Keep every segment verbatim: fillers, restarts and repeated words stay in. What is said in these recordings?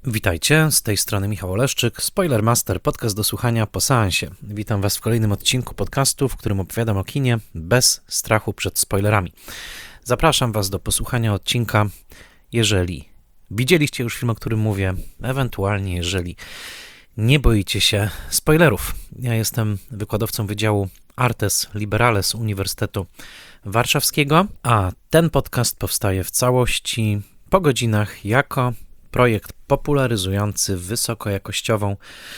Witajcie, z tej strony Michał Oleszczyk, Spoilermaster, podcast do słuchania po seansie. Witam Was w kolejnym odcinku podcastu, w którym opowiadam o kinie bez strachu przed spoilerami. Zapraszam Was do posłuchania odcinka, jeżeli widzieliście już film, o którym mówię, ewentualnie jeżeli nie boicie się spoilerów. Ja jestem wykładowcą Wydziału Artes Liberales Uniwersytetu Warszawskiego, a ten podcast powstaje w całości po godzinach jako projekt popularyzujący wysokojakościową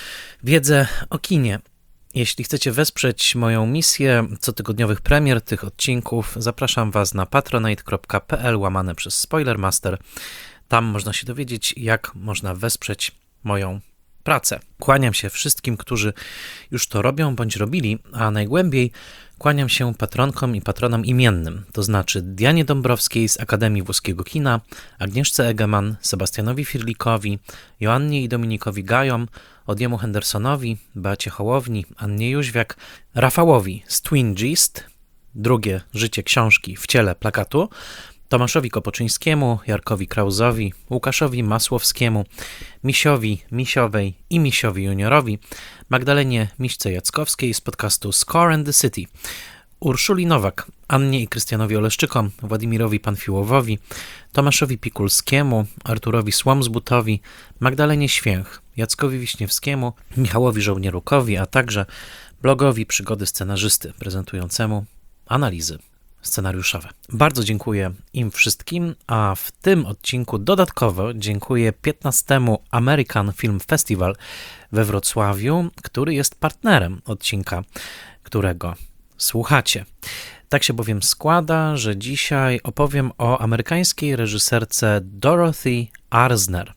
wiedzę o kinie. Jeśli chcecie wesprzeć moją misję cotygodniowych premier tych odcinków, zapraszam Was na patronite.pl łamane przez Spoilermaster. Tam można się dowiedzieć, jak można wesprzeć moją pracę. Kłaniam się wszystkim, którzy już to robią bądź robili, a najgłębiej kłaniam się patronkom i patronom imiennym, to znaczy Dianie Dąbrowskiej z Akademii Włoskiego Kina, Agnieszce Egeman, Sebastianowi Firlikowi, Joannie i Dominikowi Gajom, Odiemu Hendersonowi, Beacie Hołowni, Annie Jóźwiak, Rafałowi z Twin Gist, Drugie życie książki w ciele plakatu, Tomaszowi Kopoczyńskiemu, Jarkowi Krauzowi, Łukaszowi Masłowskiemu, Misiowi Misiowej i Misiowi Juniorowi, Magdalenie Miśce-Jackowskiej z podcastu Score and the City, Urszuli Nowak, Annie i Krystianowi Oleszczykom, Władimirowi Panfiłowowi, Tomaszowi Pikulskiemu, Arturowi Słomzbutowi, Magdalenie Święch, Jackowi Wiśniewskiemu, Michałowi Żołnierukowi, a także blogowi Przygody Scenarzysty prezentującemu analizy scenariuszowe. Bardzo dziękuję im wszystkim, a w tym odcinku dodatkowo dziękuję piętnastemu American Film Festival we Wrocławiu, który jest partnerem odcinka, którego słuchacie. Tak się bowiem składa, że dzisiaj opowiem o amerykańskiej reżyserce Dorothy Arzner,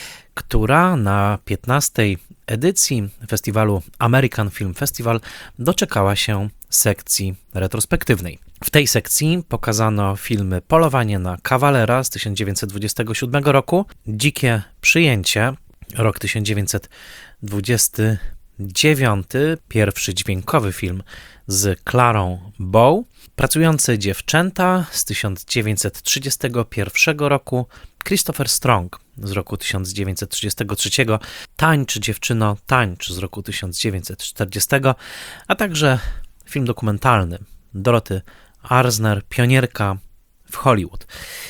która na piętnastej edycji festiwalu American Film Festival doczekała się sekcji retrospektywnej. W tej sekcji pokazano filmy Polowanie na kawalera z tysiąc dziewięćset dwudziestego siódmego roku, Dzikie przyjęcie, rok tysiąc dziewięćset dwudziesty dziewiąty, pierwszy dźwiękowy film z Clarą Bow, Pracujące dziewczęta z tysiąc dziewięćset trzydziestego pierwszego roku, Christopher Strong z roku tysiąc dziewięćset trzydziestego trzeciego, Tańcz dziewczyno, tańcz z roku tysiąc dziewięćset czterdziestego, a także film dokumentalny Dorothy Arzner, pionierka w Hollywood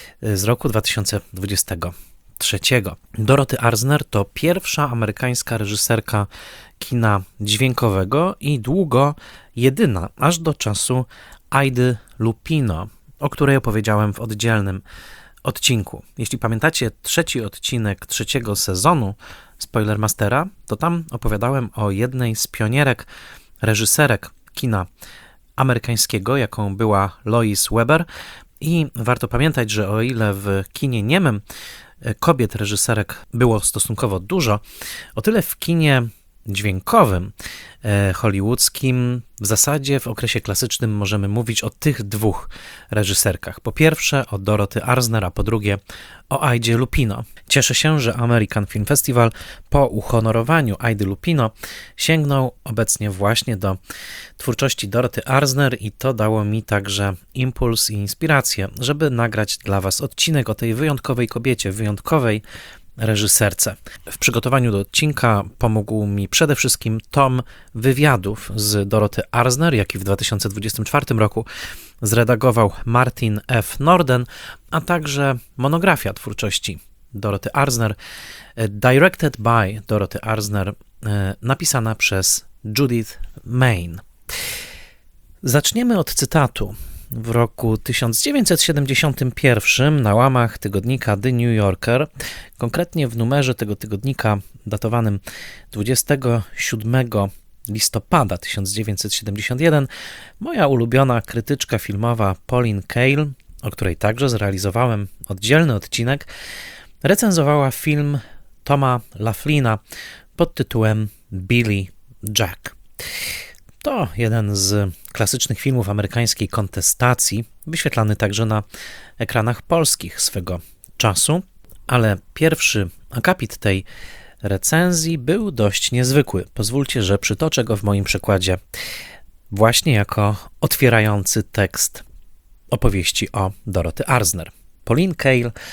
z roku dwa tysiące dwudziestego trzeciego. Dorothy Arzner to pierwsza amerykańska reżyserka kina dźwiękowego i długo jedyna, aż do czasu Aidy Lupino, o której opowiedziałem w oddzielnym odcinku. Jeśli pamiętacie trzeci odcinek trzeciego sezonu Spoilermastera, to tam opowiadałem o jednej z pionierek reżyserek kina amerykańskiego, jaką była Lois Weber, i warto pamiętać, że o ile w kinie niemym kobiet reżyserek było stosunkowo dużo, o tyle w kinie dźwiękowym, hollywoodzkim, w zasadzie w okresie klasycznym możemy mówić o tych dwóch reżyserkach. Po pierwsze o Dorothy Arzner, a po drugie o Aidzie Lupino. Cieszę się, że American Film Festival po uhonorowaniu Aidy Lupino sięgnął obecnie właśnie do twórczości Dorothy Arzner i to dało mi także impuls i inspirację, żeby nagrać dla Was odcinek o tej wyjątkowej kobiecie, wyjątkowej reżyserce. W przygotowaniu do odcinka pomógł mi przede wszystkim tom wywiadów z Dorothy Arzner, jaki w dwa tysiące dwudziestym czwartym roku zredagował Martin F. Norden, a także monografia twórczości Dorothy Arzner, Directed by Dorothy Arzner, napisana przez Judith Main. Zaczniemy od cytatu. W roku tysiąc dziewięćset siedemdziesiątym pierwszym na łamach tygodnika The New Yorker, konkretnie w numerze tego tygodnika datowanym dwudziestego siódmego listopada tysiąc dziewięćset siedemdziesiątego pierwszego, moja ulubiona krytyczka filmowa Pauline Kael, o której także zrealizowałem oddzielny odcinek, recenzowała film Toma Laughlina pod tytułem Billy Jack. To jeden z klasycznych filmów amerykańskiej kontestacji, wyświetlany także na ekranach polskich swego czasu, ale pierwszy akapit tej recenzji był dość niezwykły. Pozwólcie, że przytoczę go w moim przekładzie właśnie jako otwierający tekst opowieści o Dorothy Arzner. Pauline Kael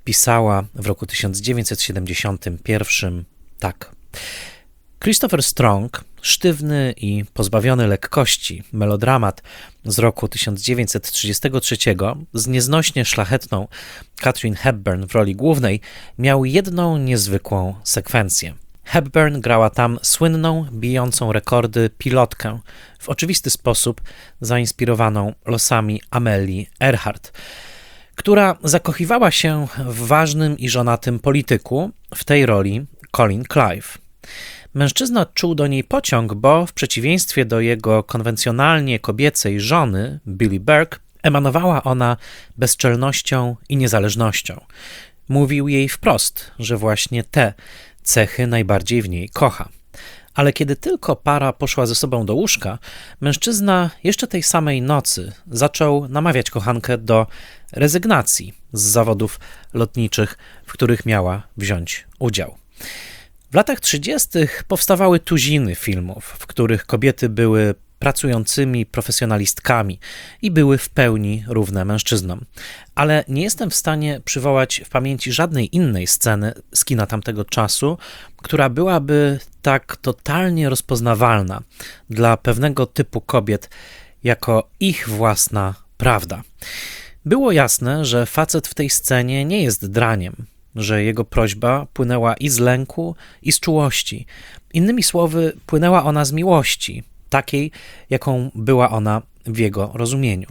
pisała w roku tysiąc dziewięćset siedemdziesiątym pierwszym tak. Christopher Strong, sztywny i pozbawiony lekkości melodramat z roku tysiąc dziewięćset trzydziestego trzeciego z nieznośnie szlachetną Katharine Hepburn w roli głównej miał jedną niezwykłą sekwencję. Hepburn grała tam słynną, bijącą rekordy pilotkę, w oczywisty sposób zainspirowaną losami Amelii Earhart, która zakochiwała się w ważnym i żonatym polityku, w tej roli Colin Clive. Mężczyzna czuł do niej pociąg, bo w przeciwieństwie do jego konwencjonalnie kobiecej żony, Billie Burke, emanowała ona bezczelnością i niezależnością. Mówił jej wprost, że właśnie te cechy najbardziej w niej kocha. Ale kiedy tylko para poszła ze sobą do łóżka, mężczyzna jeszcze tej samej nocy zaczął namawiać kochankę do rezygnacji z zawodów lotniczych, w których miała wziąć udział. W latach trzydziestych powstawały tuziny filmów, w których kobiety były pracującymi profesjonalistkami i były w pełni równe mężczyznom. Ale nie jestem w stanie przywołać w pamięci żadnej innej sceny z kina tamtego czasu, która byłaby tak totalnie rozpoznawalna dla pewnego typu kobiet jako ich własna prawda. Było jasne, że facet w tej scenie nie jest draniem, że jego prośba płynęła i z lęku, i z czułości. Innymi słowy, płynęła ona z miłości, takiej, jaką była ona w jego rozumieniu.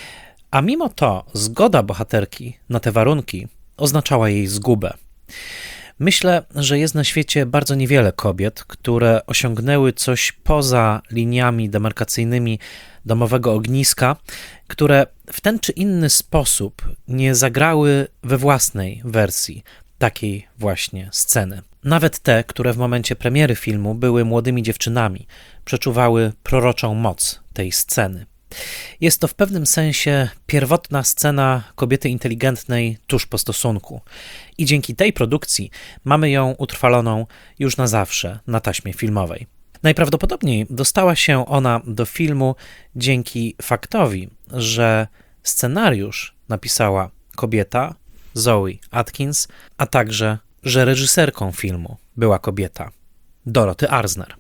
A mimo to zgoda bohaterki na te warunki oznaczała jej zgubę. Myślę, że jest na świecie bardzo niewiele kobiet, które osiągnęły coś poza liniami demarkacyjnymi domowego ogniska, które w ten czy inny sposób nie zagrały we własnej wersji takiej właśnie sceny. Nawet te, które w momencie premiery filmu były młodymi dziewczynami, przeczuwały proroczą moc tej sceny. Jest to w pewnym sensie pierwotna scena kobiety inteligentnej tuż po stosunku i dzięki tej produkcji mamy ją utrwaloną już na zawsze na taśmie filmowej. Najprawdopodobniej dostała się ona do filmu dzięki faktowi, że scenariusz napisała kobieta, Zoe Atkins, a także, że reżyserką filmu była kobieta, Dorothy Arzner.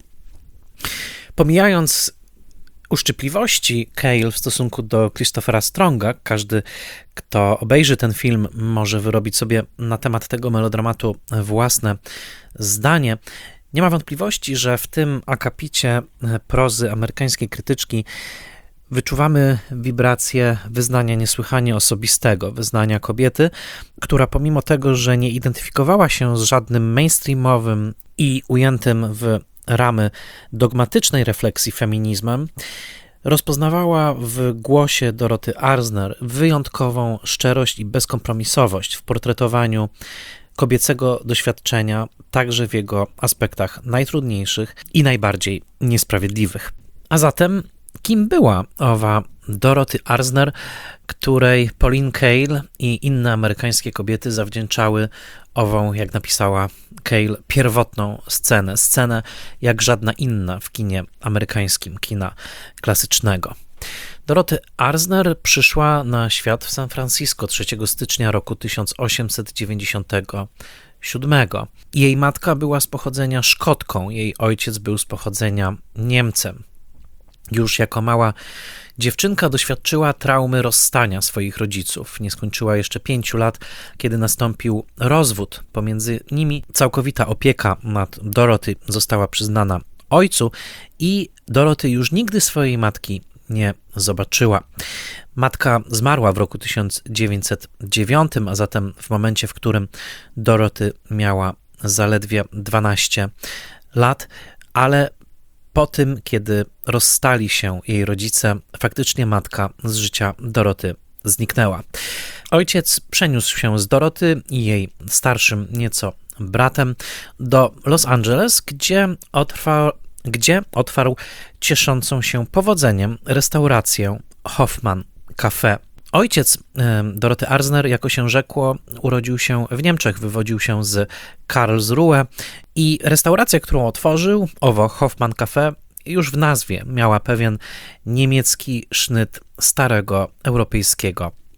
Pomijając uszczypliwości Cale w stosunku do Christophera Stronga, każdy, kto obejrzy ten film, może wyrobić sobie na temat tego melodramatu własne zdanie. Nie ma wątpliwości, że w tym akapicie prozy amerykańskiej krytyczki wyczuwamy wibrację wyznania niesłychanie osobistego, wyznania kobiety, która pomimo tego, że nie identyfikowała się z żadnym mainstreamowym i ujętym w ramy dogmatycznej refleksji feminizmem, rozpoznawała w głosie Dorothy Arzner wyjątkową szczerość i bezkompromisowość w portretowaniu kobiecego doświadczenia, także w jego aspektach najtrudniejszych i najbardziej niesprawiedliwych. A zatem kim była owa Dorothy Arzner, której Pauline Kael i inne amerykańskie kobiety zawdzięczały ową, jak napisała Kael, pierwotną scenę, scenę jak żadna inna w kinie amerykańskim, kina klasycznego. Dorothy Arzner przyszła na świat w San Francisco trzeciego stycznia roku tysiąc osiemset dziewięćdziesiątego siódmego. Jej matka była z pochodzenia Szkotką, jej ojciec był z pochodzenia Niemcem. Już jako mała dziewczynka doświadczyła traumy rozstania swoich rodziców. Nie skończyła jeszcze pięciu lat, kiedy nastąpił rozwód pomiędzy nimi. Całkowita opieka nad Dorothy została przyznana ojcu i Dorothy już nigdy swojej matki nie zobaczyła. Matka zmarła w roku tysiąc dziewięćset dziewiątym, a zatem w momencie, w którym Dorothy miała zaledwie dwanaście lat, ale po tym, kiedy rozstali się jej rodzice, faktycznie matka z życia Dorothy zniknęła. Ojciec przeniósł się z Dorothy i jej starszym nieco bratem do Los Angeles, gdzie otwarł, gdzie otwarł cieszącą się powodzeniem restaurację Hoffman Cafe. Ojciec Dorothy Arzner, jako się rzekło, urodził się w Niemczech, wywodził się z Karlsruhe i restauracja, którą otworzył, owo Hoffman Cafe, już w nazwie miała pewien niemiecki sznyt starego europejskiego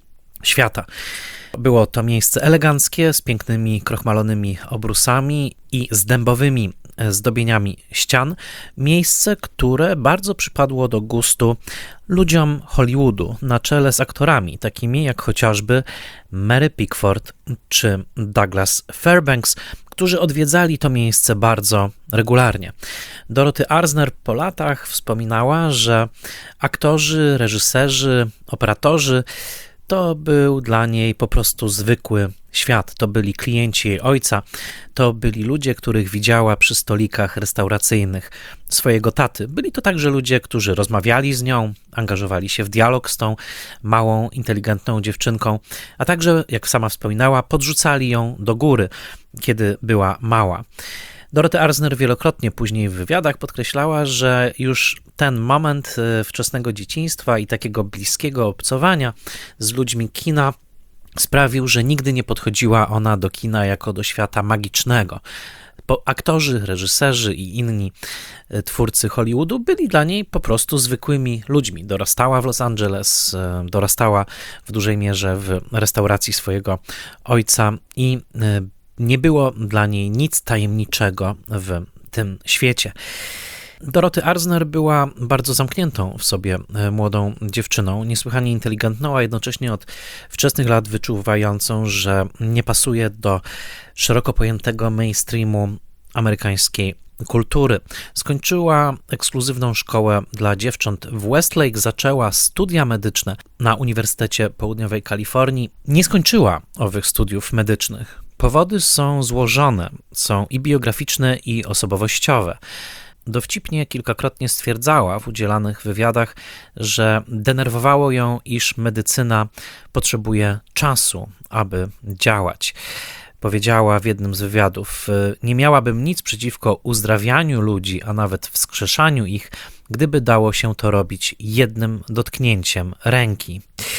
świata. Było to miejsce eleganckie, z pięknymi krochmalonymi obrusami i z dębowymi zdobieniami ścian. Miejsce, które bardzo przypadło do gustu ludziom Hollywoodu, na czele z aktorami, takimi jak chociażby Mary Pickford czy Douglas Fairbanks, którzy odwiedzali to miejsce bardzo regularnie. Dorothy Arzner po latach wspominała, że aktorzy, reżyserzy, operatorzy to był dla niej po prostu zwykły świat. To byli klienci jej ojca, to byli ludzie, których widziała przy stolikach restauracyjnych swojego taty. Byli to także ludzie, którzy rozmawiali z nią, angażowali się w dialog z tą małą, inteligentną dziewczynką, a także, jak sama wspominała, podrzucali ją do góry, kiedy była mała. Dorothy Arzner wielokrotnie później w wywiadach podkreślała, że już ten moment wczesnego dzieciństwa i takiego bliskiego obcowania z ludźmi kina sprawił, że nigdy nie podchodziła ona do kina jako do świata magicznego. Bo aktorzy, reżyserzy i inni twórcy Hollywoodu byli dla niej po prostu zwykłymi ludźmi. Dorastała w Los Angeles, dorastała w dużej mierze w restauracji swojego ojca i nie było dla niej nic tajemniczego w tym świecie. Dorothy Arzner była bardzo zamkniętą w sobie młodą dziewczyną, niesłychanie inteligentną, a jednocześnie od wczesnych lat wyczuwającą, że nie pasuje do szeroko pojętego mainstreamu amerykańskiej kultury. Skończyła ekskluzywną szkołę dla dziewcząt w Westlake, zaczęła studia medyczne na Uniwersytecie Południowej Kalifornii. Nie skończyła owych studiów medycznych. Powody są złożone, są i biograficzne, i osobowościowe. Dowcipnie kilkakrotnie stwierdzała w udzielanych wywiadach, że denerwowało ją, iż medycyna potrzebuje czasu, aby działać. Powiedziała w jednym z wywiadów: nie miałabym nic przeciwko uzdrawianiu ludzi, a nawet wskrzeszaniu ich, gdyby dało się to robić jednym dotknięciem ręki.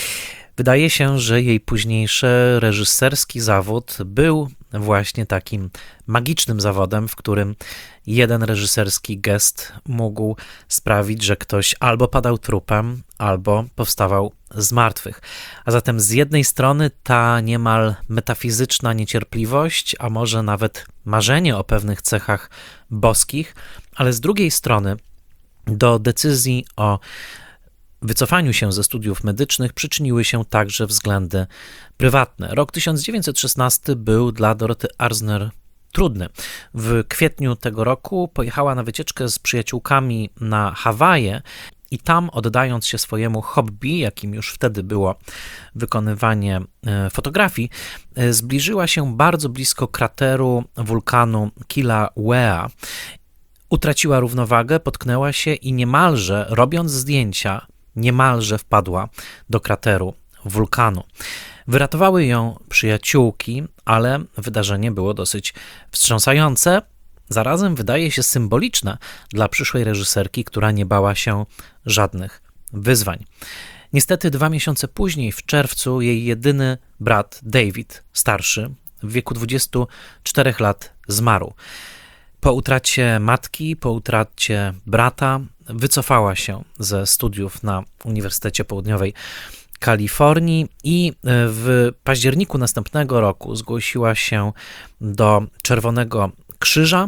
Wydaje się, że jej późniejszy reżyserski zawód był właśnie takim magicznym zawodem, w którym jeden reżyserski gest mógł sprawić, że ktoś albo padał trupem, albo powstawał z martwych. A zatem z jednej strony ta niemal metafizyczna niecierpliwość, a może nawet marzenie o pewnych cechach boskich, ale z drugiej strony do decyzji o wycofaniu się ze studiów medycznych przyczyniły się także względy prywatne. Rok tysiąc dziewięćset szesnasty był dla Dorothy Arzner trudny. W kwietniu tego roku pojechała na wycieczkę z przyjaciółkami na Hawaje i tam, oddając się swojemu hobby, jakim już wtedy było wykonywanie fotografii, zbliżyła się bardzo blisko krateru wulkanu Kilauea. Utraciła równowagę, potknęła się i niemalże, robiąc zdjęcia, niemalże wpadła do krateru wulkanu. Wyratowały ją przyjaciółki, ale wydarzenie było dosyć wstrząsające, zarazem wydaje się symboliczne dla przyszłej reżyserki, która nie bała się żadnych wyzwań. Niestety dwa miesiące później, w czerwcu, jej jedyny brat David, starszy, w wieku dwudziestu czterech lat zmarł. Po utracie matki, po utracie brata wycofała się ze studiów na Uniwersytecie Południowej Kalifornii i w październiku następnego roku zgłosiła się do Czerwonego Krzyża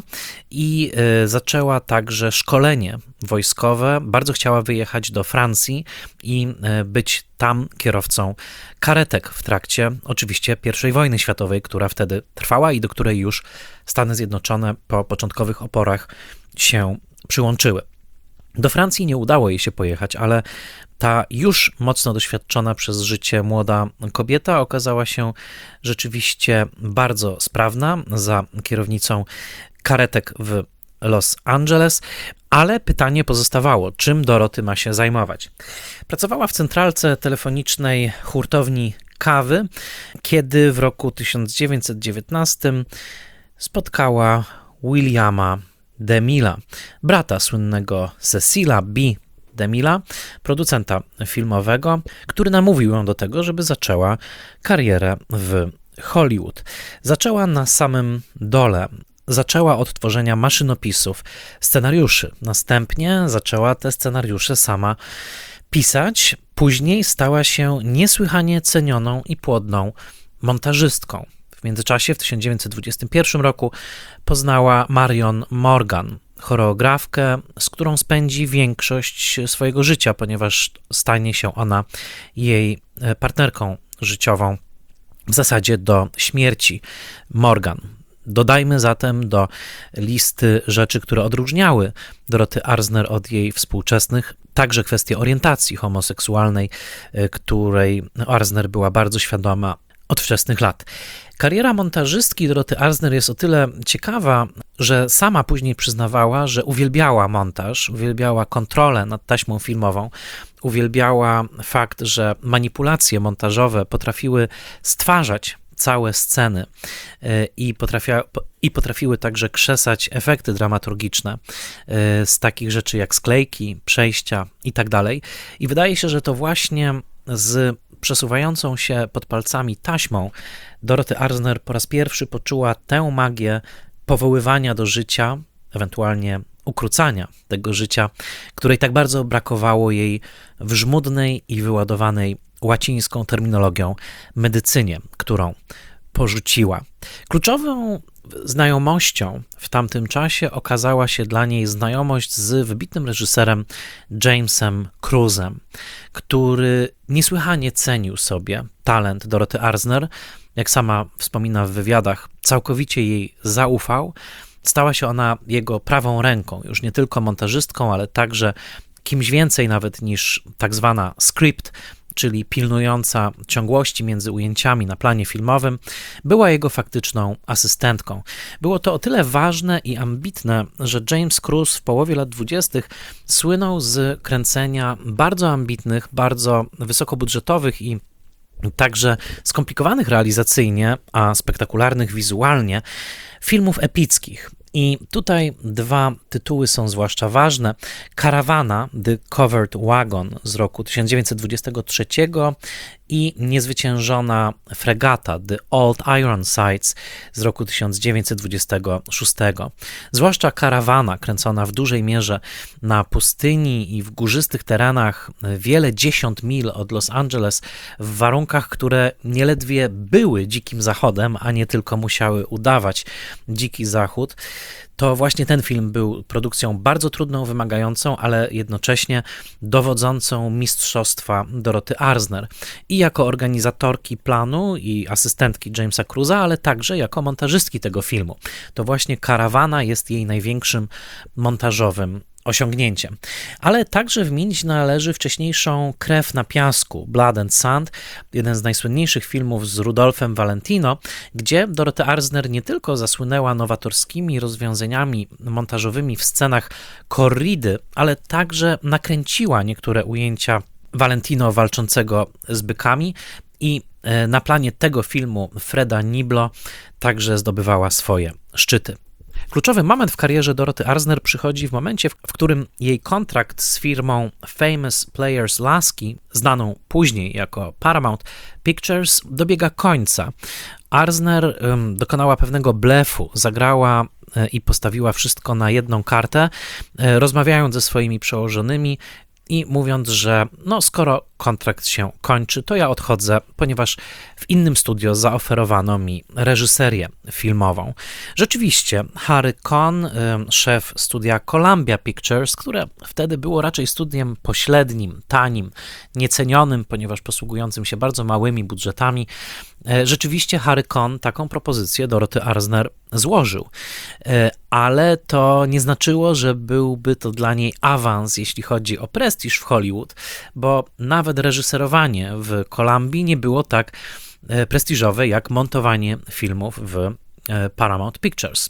i zaczęła także szkolenie wojskowe. Bardzo chciała wyjechać do Francji i być tam kierowcą karetek w trakcie oczywiście pierwszej wojny światowej, która wtedy trwała i do której już Stany Zjednoczone po początkowych oporach się przyłączyły. Do Francji nie udało jej się pojechać, ale ta już mocno doświadczona przez życie młoda kobieta okazała się rzeczywiście bardzo sprawna za kierownicą karetek w Los Angeles, ale pytanie pozostawało, czym Dorothy ma się zajmować. Pracowała w centralce telefonicznej hurtowni kawy, kiedy w roku tysiąc dziewięćset dziewiętnastym spotkała Williama DeMilla, brata słynnego Cecila B. DeMilla, producenta filmowego, który namówił ją do tego, żeby zaczęła karierę w Hollywood. Zaczęła na samym dole. Zaczęła od tworzenia maszynopisów, scenariuszy. Następnie zaczęła te scenariusze sama pisać, później stała się niesłychanie cenioną i płodną montażystką. W międzyczasie w tysiąc dziewięćset dwudziestym pierwszym roku poznała Marion Morgan, choreografkę, z którą spędzi większość swojego życia, ponieważ stanie się ona jej partnerką życiową w zasadzie do śmierci. Morgan. Dodajmy zatem do listy rzeczy, które odróżniały Dorothy Arzner od jej współczesnych, także kwestię orientacji homoseksualnej, której Arzner była bardzo świadoma od wczesnych lat. Kariera montażystki Dorothy Arzner jest o tyle ciekawa, że sama później przyznawała, że uwielbiała montaż, uwielbiała kontrolę nad taśmą filmową, uwielbiała fakt, że manipulacje montażowe potrafiły stwarzać całe sceny i, potrafia, i potrafiły także krzesać efekty dramaturgiczne z takich rzeczy jak sklejki, przejścia i tak dalej. I wydaje się, że to właśnie z przesuwającą się pod palcami taśmą Dorothy Arzner po raz pierwszy poczuła tę magię powoływania do życia, ewentualnie ukrócania tego życia, której tak bardzo brakowało jej w żmudnej i wyładowanej łacińską terminologią medycynie, którą porzuciła. Kluczową znajomością w tamtym czasie okazała się dla niej znajomość z wybitnym reżyserem Jamesem Cruzem, który niesłychanie cenił sobie talent Dorothy Arzner. Jak sama wspomina w wywiadach, całkowicie jej zaufał. Stała się ona jego prawą ręką, już nie tylko montażystką, ale także kimś więcej nawet niż tak zwana script, czyli pilnująca ciągłości między ujęciami na planie filmowym, była jego faktyczną asystentką. Było to o tyle ważne i ambitne, że James Cruz w połowie lat dwudziestych słynął z kręcenia bardzo ambitnych, bardzo wysokobudżetowych i także skomplikowanych realizacyjnie, a spektakularnych wizualnie filmów epickich. I tutaj dwa tytuły są zwłaszcza ważne. Karawana, The Covered Wagon z roku tysiąc dziewięćset dwudziestego trzeciego i Niezwyciężona Fregata, The Old Ironsides z roku tysiąc dziewięćset dwudziestego szóstego. Zwłaszcza Karawana, kręcona w dużej mierze na pustyni i w górzystych terenach wiele dziesiąt mil od Los Angeles, w warunkach, które nieledwie były dzikim zachodem, a nie tylko musiały udawać dziki zachód. To właśnie ten film był produkcją bardzo trudną, wymagającą, ale jednocześnie dowodzącą mistrzostwa Dorothy Arzner. I jako organizatorki planu i asystentki Jamesa Cruza, ale także jako montażystki tego filmu. To właśnie Karawana jest jej największym montażowym osiągnięciem. Ale także wymienić należy wcześniejszą Krew na piasku, Blood and Sand, jeden z najsłynniejszych filmów z Rudolfem Valentino, gdzie Dorothy Arzner nie tylko zasłynęła nowatorskimi rozwiązaniami montażowymi w scenach korridy, ale także nakręciła niektóre ujęcia Valentino walczącego z bykami i na planie tego filmu Freda Niblo także zdobywała swoje szczyty. Kluczowy moment w karierze Dorothy Arzner przychodzi w momencie, w którym jej kontrakt z firmą Famous Players Lasky, znaną później jako Paramount Pictures, dobiega końca. Arzner um, dokonała pewnego blefu, zagrała e, i postawiła wszystko na jedną kartę, e, rozmawiając ze swoimi przełożonymi i mówiąc, że no skoro kontrakt się kończy, to ja odchodzę, ponieważ w innym studio zaoferowano mi reżyserię filmową. Rzeczywiście Harry Cohn, szef studia Columbia Pictures, które wtedy było raczej studiem pośrednim, tanim, niecenionym, ponieważ posługującym się bardzo małymi budżetami, rzeczywiście Harry Cohn taką propozycję Dorothy Arzner złożył, ale to nie znaczyło, że byłby to dla niej awans, jeśli chodzi o prestiż w Hollywood, bo nawet reżyserowanie w Columbii nie było tak prestiżowe jak montowanie filmów w Paramount Pictures.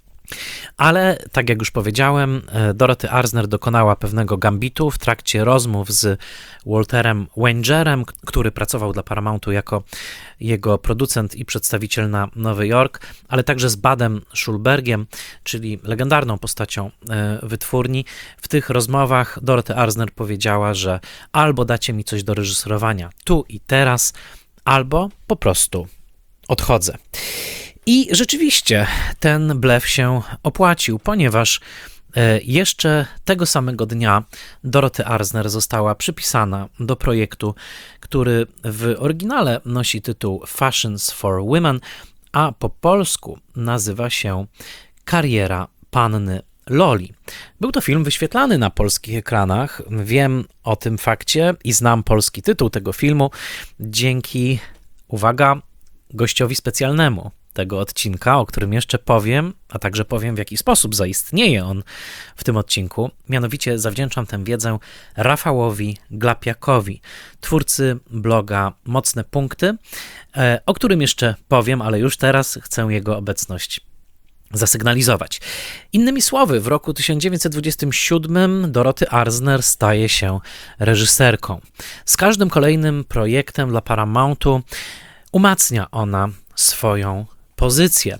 Ale, tak jak już powiedziałem, Dorothy Arzner dokonała pewnego gambitu w trakcie rozmów z Walterem Wangerem, który pracował dla Paramountu jako jego producent i przedstawiciel na Nowy Jork, ale także z Budem Schulbergiem, czyli legendarną postacią wytwórni. W tych rozmowach Dorothy Arzner powiedziała, że albo dacie mi coś do reżyserowania tu i teraz, albo po prostu odchodzę. I rzeczywiście ten blef się opłacił, ponieważ Jeszcze tego samego dnia Dorothy Arzner została przypisana do projektu, który w oryginale nosi tytuł Fashions for Women, a po polsku nazywa się Kariera Panny Loli. Był to film wyświetlany na polskich ekranach. Wiem o tym fakcie i znam polski tytuł tego filmu dzięki, uwaga, gościowi specjalnemu tego odcinka, o którym jeszcze powiem, a także powiem, w jaki sposób zaistnieje on w tym odcinku. Mianowicie zawdzięczam tę wiedzę Rafałowi Glapiakowi, twórcy bloga Mocne Punkty, o którym jeszcze powiem, ale już teraz chcę jego obecność zasygnalizować. Innymi słowy, w roku tysiąc dziewięćset dwudziestym siódmym Dorothy Arzner staje się reżyserką. Z każdym kolejnym projektem dla Paramountu umacnia ona swoją pozycję.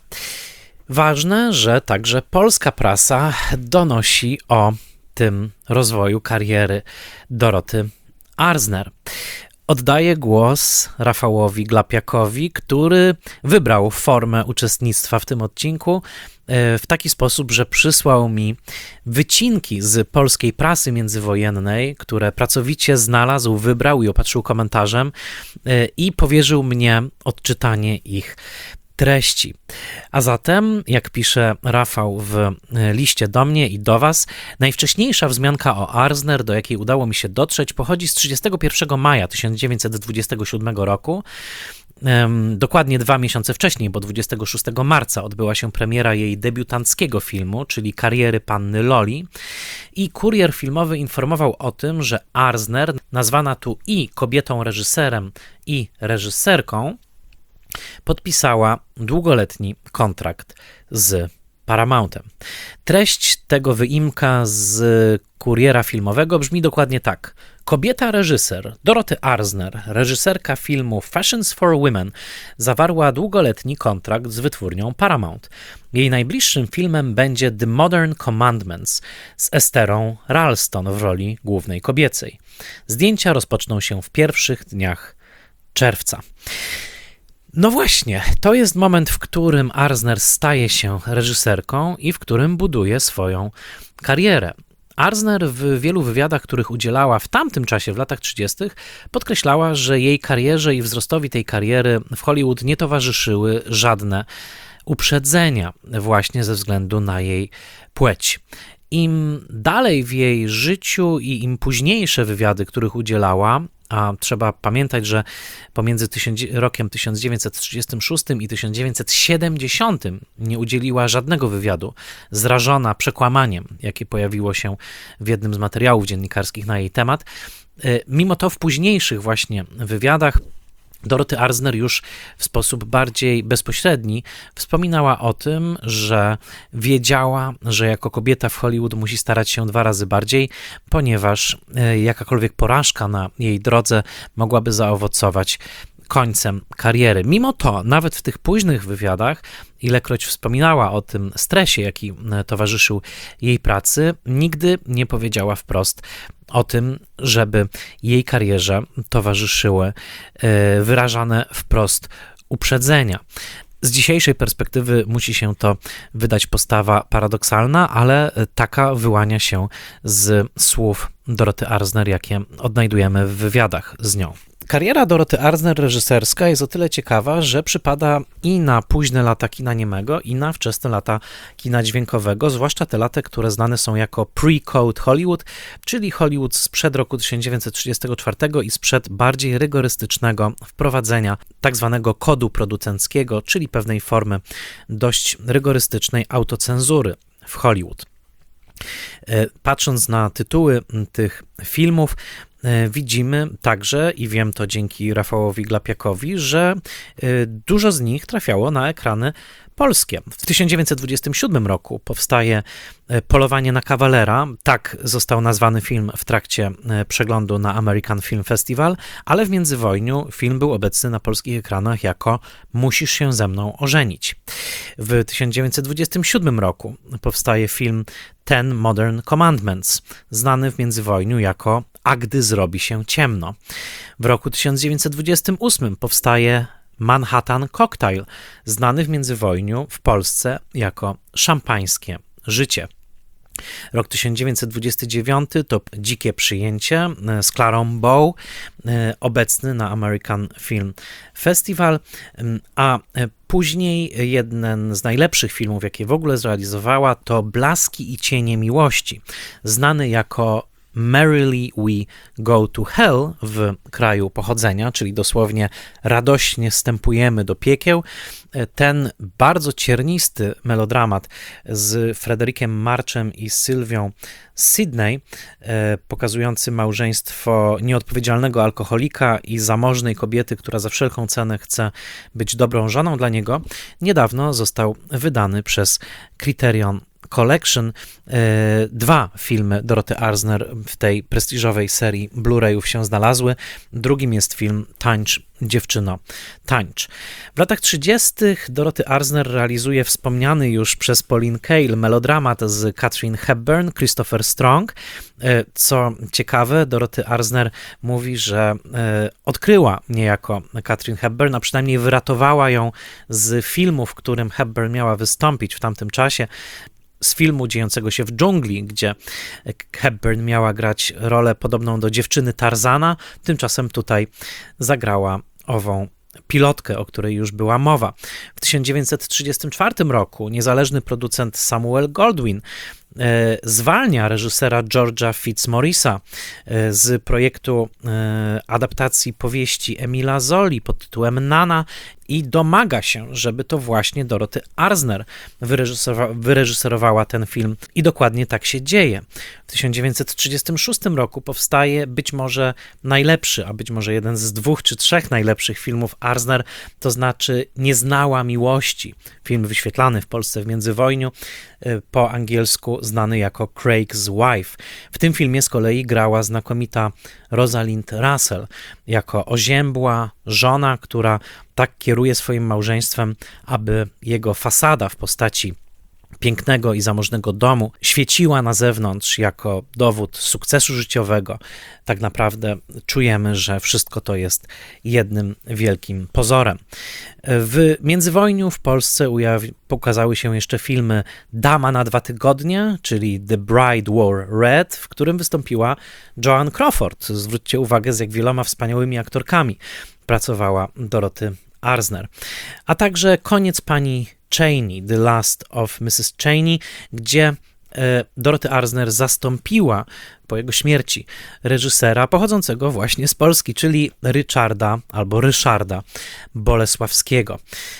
Ważne, że także polska prasa donosi o tym rozwoju kariery Dorothy Arzner. Oddaję głos Rafałowi Glapiakowi, który wybrał formę uczestnictwa w tym odcinku w taki sposób, że przysłał mi wycinki z polskiej prasy międzywojennej, które pracowicie znalazł, wybrał i opatrzył komentarzem i powierzył mnie odczytanie ich treści. A zatem, jak pisze Rafał w liście do mnie i do was, najwcześniejsza wzmianka o Arzner, do jakiej udało mi się dotrzeć, pochodzi z trzydziestego pierwszego maja tysiąc dziewięćset dwudziestego siódmego roku. Dokładnie dwa miesiące wcześniej, bo dwudziestego szóstego marca odbyła się premiera jej debiutanckiego filmu, czyli Kariery Panny Loli, i kurier filmowy informował o tym, że Arzner, nazwana tu i kobietą reżyserem, i reżyserką, podpisała długoletni kontrakt z Paramountem. Treść tego wyimka z kuriera filmowego brzmi dokładnie tak. Kobieta reżyser Dorothy Arzner, reżyserka filmu Fashions for Women, zawarła długoletni kontrakt z wytwórnią Paramount. Jej najbliższym filmem będzie The Modern Commandments z Esterą Ralston w roli głównej kobiecej. Zdjęcia rozpoczną się w pierwszych dniach czerwca. No właśnie, to jest moment, w którym Arzner staje się reżyserką i w którym buduje swoją karierę. Arzner w wielu wywiadach, których udzielała w tamtym czasie, w latach trzydziestych, podkreślała, że jej karierze i wzrostowi tej kariery w Hollywood nie towarzyszyły żadne uprzedzenia właśnie ze względu na jej płeć. Im dalej w jej życiu i im późniejsze wywiady, których udzielała, a trzeba pamiętać, że pomiędzy tysiąc, rokiem tysiąc dziewięćset trzydziestym szóstym i tysiąc dziewięćset siedemdziesiątym nie udzieliła żadnego wywiadu, zrażona przekłamaniem, jakie pojawiło się w jednym z materiałów dziennikarskich na jej temat. Mimo to w późniejszych właśnie wywiadach Dorothy Arzner już w sposób bardziej bezpośredni wspominała o tym, że wiedziała, że jako kobieta w Hollywood musi starać się dwa razy bardziej, ponieważ jakakolwiek porażka na jej drodze mogłaby zaowocować końcem kariery. Mimo to, nawet w tych późnych wywiadach, ilekroć wspominała o tym stresie, jaki towarzyszył jej pracy, nigdy nie powiedziała wprost o tym, żeby jej karierze towarzyszyły wyrażane wprost uprzedzenia. Z dzisiejszej perspektywy musi się to wydać postawa paradoksalna, ale taka wyłania się z słów Dorothy Arzner, jakie odnajdujemy w wywiadach z nią. Kariera Dorothy Arzner reżyserska jest o tyle ciekawa, że przypada i na późne lata kina niemego, i na wczesne lata kina dźwiękowego, zwłaszcza te lata, które znane są jako pre-code Hollywood, czyli Hollywood sprzed roku tysiąc dziewięćset trzydziestego czwartego i sprzed bardziej rygorystycznego wprowadzenia tak zwanego kodu producenckiego, czyli pewnej formy dość rygorystycznej autocenzury w Hollywood. Patrząc na tytuły tych filmów, widzimy także, i wiem to dzięki Rafałowi Glapiakowi, że dużo z nich trafiało na ekrany polskie. W tysiąc dziewięćset dwudziestym siódmym roku powstaje Polowanie na kawalera, tak został nazwany film w trakcie przeglądu na American Film Festival, ale w międzywojniu film był obecny na polskich ekranach jako Musisz się ze mną ożenić. W tysiąc dziewięćset dwudziestym siódmym roku powstaje film Ten Modern Commandments, znany w międzywojniu jako A gdy zrobi się ciemno. W roku tysiąc dziewięćset dwudziestym ósmym powstaje Manhattan Cocktail, znany w międzywojniu w Polsce jako Szampańskie życie. Rok tysiąc dziewięćset dwudziesty dziewiąty to Dzikie przyjęcie z Clarą Bow, obecny na American Film Festival, a później jeden z najlepszych filmów, jakie w ogóle zrealizowała, to Blaski i cienie miłości, znany jako Merrily We Go to Hell w kraju pochodzenia, czyli dosłownie radośnie wstępujemy do piekieł. Ten bardzo ciernisty melodramat z Frederickiem Marchem i Sylwią Sidney, pokazujący małżeństwo nieodpowiedzialnego alkoholika i zamożnej kobiety, która za wszelką cenę chce być dobrą żoną dla niego, niedawno został wydany przez Criterion Collection. Dwa filmy Doroty Arzner w tej prestiżowej serii Blu-rayów się znalazły. Drugim jest film Tańcz, dziewczyno, tańcz. W latach trzydziestych Doroty Arzner realizuje wspomniany już przez Pauline Kael melodramat z Katharine Hepburn, Christopher Strong. Co ciekawe, Doroty Arzner mówi, że odkryła niejako Katharine Hepburn, a przynajmniej wyratowała ją z filmu, w którym Hepburn miała wystąpić w tamtym czasie, z filmu dziejącego się w dżungli, gdzie Hepburn miała grać rolę podobną do dziewczyny Tarzana. Tymczasem tutaj zagrała ową pilotkę, o której już była mowa. W tysiąc dziewięćset trzydziestym czwartym roku niezależny producent Samuel Goldwyn e, zwalnia reżysera George'a Fitzmaurisa e, z projektu e, adaptacji powieści Emila Zoli pod tytułem Nana i domaga się, żeby to właśnie Doroty Arzner wyreżyserowa- wyreżyserowała ten film. I dokładnie tak się dzieje. W tysiąc dziewięćset trzydziestym szóstym roku powstaje być może najlepszy, a być może jeden z dwóch czy trzech najlepszych filmów Arzner, to znaczy Nie znała miłości. Film wyświetlany w Polsce w międzywojniu, po angielsku znany jako Craig's Wife. W tym filmie z kolei grała znakomita Rosalind Russell jako oziębła żona, która tak kieruje swoim małżeństwem, aby jego fasada w postaci pięknego i zamożnego domu świeciła na zewnątrz jako dowód sukcesu życiowego. Tak naprawdę czujemy, że wszystko to jest jednym wielkim pozorem. W międzywojniu w Polsce ujaw- pokazały się jeszcze filmy Dama na dwa tygodnie, czyli The Bride Wore Red, w którym wystąpiła Joan Crawford. Zwróćcie uwagę, z jak wieloma wspaniałymi aktorkami pracowała Doroty Arzner. A także Koniec pani Cheney, The Last of missus Cheney, gdzie Doroty Arzner zastąpiła po jego śmierci reżysera pochodzącego właśnie z Polski, czyli Richarda albo Ryszarda Bolesławskiego.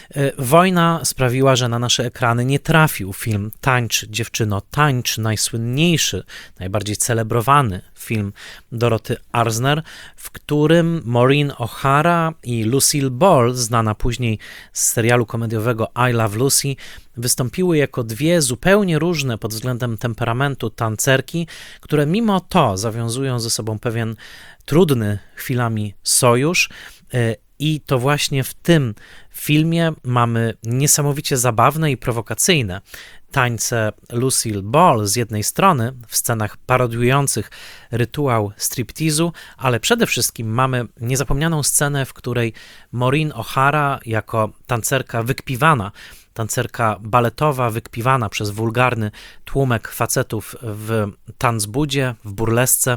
Wojna sprawiła, że na nasze ekrany nie trafił film Tańcz, dziewczyno, tańcz, najsłynniejszy, najbardziej celebrowany film Doroty Arzner, w którym Maureen O'Hara i Lucille Ball, znana później z serialu komediowego I Love Lucy, wystąpiły jako dwie zupełnie różne pod względem temperamentu tancerki, które mimo to zawiązują ze sobą pewien trudny chwilami sojusz. I to właśnie w tym filmie mamy niesamowicie zabawne i prowokacyjne tańce Lucille Ball z jednej strony w scenach parodiujących rytuał striptizu, ale przede wszystkim mamy niezapomnianą scenę, w której Maureen O'Hara jako tancerka wykpiwana, tancerka baletowa wykpiwana przez wulgarny tłumek facetów w tanzbudzie, w burlesce,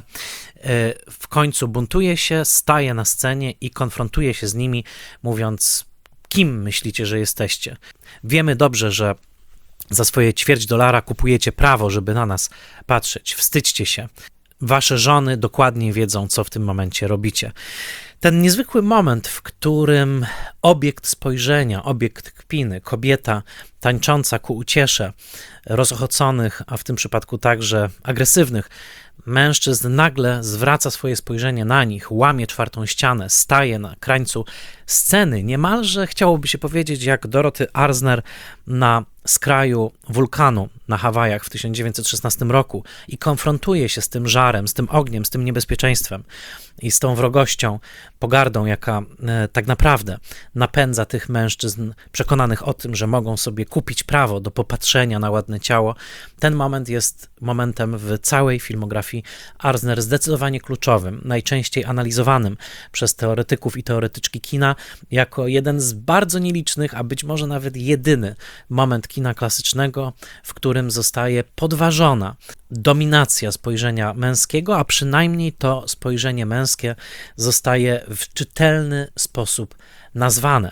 w końcu buntuje się, staje na scenie i konfrontuje się z nimi, mówiąc: kim myślicie, że jesteście? Wiemy dobrze, że za swoje ćwierć dolara kupujecie prawo, żeby na nas patrzeć. Wstydźcie się. Wasze żony dokładnie wiedzą, co w tym momencie robicie. Ten niezwykły moment, w którym obiekt spojrzenia, obiekt kpiny, kobieta tańcząca ku uciesze rozochoconych, a w tym przypadku także agresywnych mężczyzn, nagle zwraca swoje spojrzenie na nich, łamie czwartą ścianę, staje na krańcu sceny, niemalże chciałoby się powiedzieć jak Doroty Arzner na skraju wulkanu na Hawajach w tysiąc dziewięćset szesnastym roku i konfrontuje się z tym żarem, z tym ogniem, z tym niebezpieczeństwem i z tą wrogością, pogardą, jaka e, tak naprawdę napędza tych mężczyzn przekonanych o tym, że mogą sobie kupić prawo do popatrzenia na ładne ciało. Ten moment jest momentem w całej filmografii Arzner zdecydowanie kluczowym, najczęściej analizowanym przez teoretyków i teoretyczki kina jako jeden z bardzo nielicznych, a być może nawet jedyny moment, kina klasycznego, w którym zostaje podważona dominacja spojrzenia męskiego, a przynajmniej to spojrzenie męskie zostaje w czytelny sposób nazwane.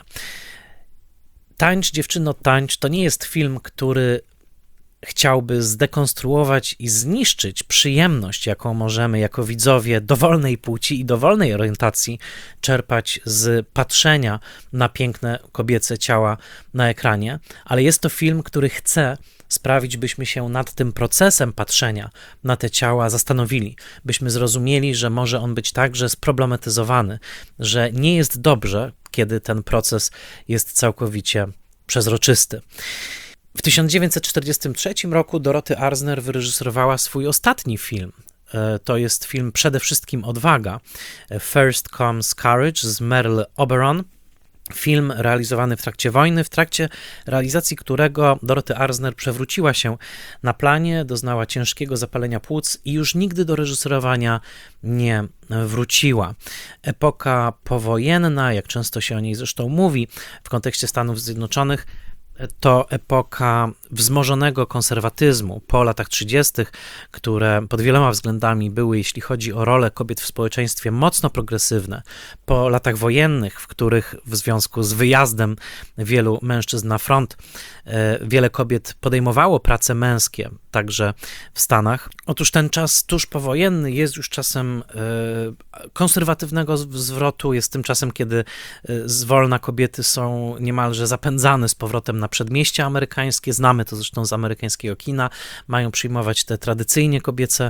Tańcz, dziewczyno, tańcz to nie jest film, który chciałby zdekonstruować i zniszczyć przyjemność, jaką możemy jako widzowie dowolnej płci i dowolnej orientacji czerpać z patrzenia na piękne kobiece ciała na ekranie, ale jest to film, który chce sprawić, byśmy się nad tym procesem patrzenia na te ciała zastanowili, byśmy zrozumieli, że może on być także sproblematyzowany, że nie jest dobrze, kiedy ten proces jest całkowicie przezroczysty. W tysiąc dziewięćset czterdziestym trzecim roku Dorothy Arzner wyreżyserowała swój ostatni film. To jest film przede wszystkim Odwaga. First Comes Courage z Meryl Oberon. Film realizowany w trakcie wojny, w trakcie realizacji którego Dorothy Arzner przewróciła się na planie, doznała ciężkiego zapalenia płuc i już nigdy do reżyserowania nie wróciła. Epoka powojenna, jak często się o niej zresztą mówi w kontekście Stanów Zjednoczonych, to epoka wzmożonego konserwatyzmu po latach trzydziestych, które pod wieloma względami były, jeśli chodzi o rolę kobiet w społeczeństwie, mocno progresywne. Po latach wojennych, w których w związku z wyjazdem wielu mężczyzn na front wiele kobiet podejmowało prace męskie, także w Stanach. Otóż ten czas tuż powojenny jest już czasem konserwatywnego zwrotu, jest tym czasem, kiedy zwolna kobiety są niemalże zapędzane z powrotem na przedmieścia amerykańskie, znamy to zresztą z amerykańskiego kina, mają przyjmować te tradycyjnie kobiece